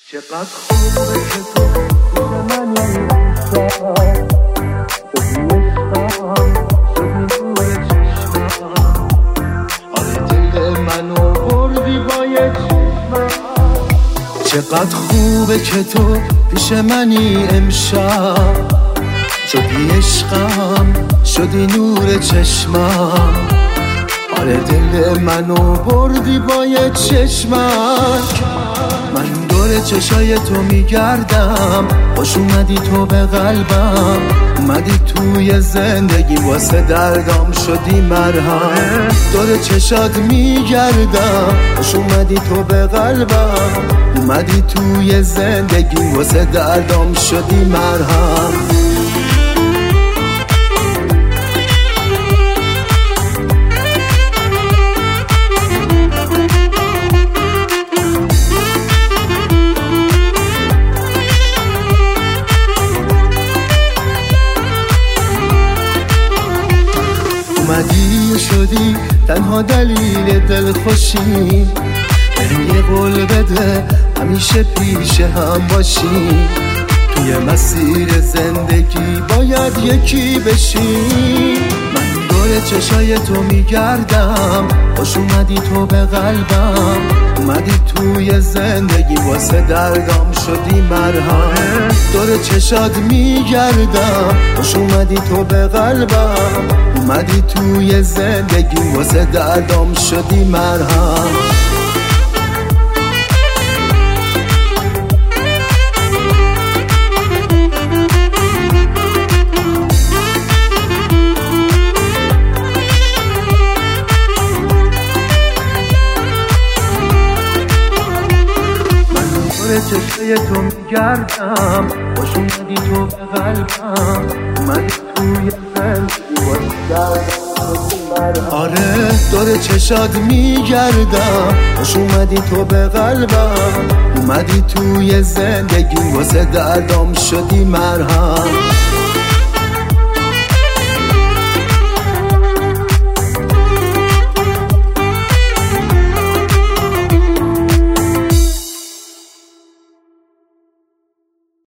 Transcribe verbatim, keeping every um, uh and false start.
چقدر خوبه که تو پیش منی امشب، شدی عشقم، شدی نور چشمم، آره دل منو بردی با یک چشمم. چقدر خوبه که تو پیش منی امشب، شدی عشقم، شدی نور چشمم، آره دل منو بردی با یک چشمک. من دور چشای تو میگردم، خوش اومدی تو به قلبم، اومدی توی زندگی واسه دردام شدی مرهم. دور چشات میگردم، خوش اومدی تو به قلبم، اومدی توی زندگی واسه دردام شدی مرهم. اومدی شدی تنها دلیل دلخوشی، بهم یه قول بده همیشه پیش هم باشی، توی مسیر زندگی باید یکی بشی. من دور چشای تو میگردم، خوش اومدی تو به قلبم، اومدی توی زندگی واسه دردام شدی مرهم. دور چشات میگردم، خوش اومدی تو به قلبم، اومدی توی زندگی واسه دردام شدی مرهم. چشای تو میگردم، خوش اومدی تو به قلبم، اومدی توی زندگی واسه دردام. آره دور چشات میگردم، خوش اومدی تو به قلبم، اومدی توی زندگی واسه دردام شدی مرهم.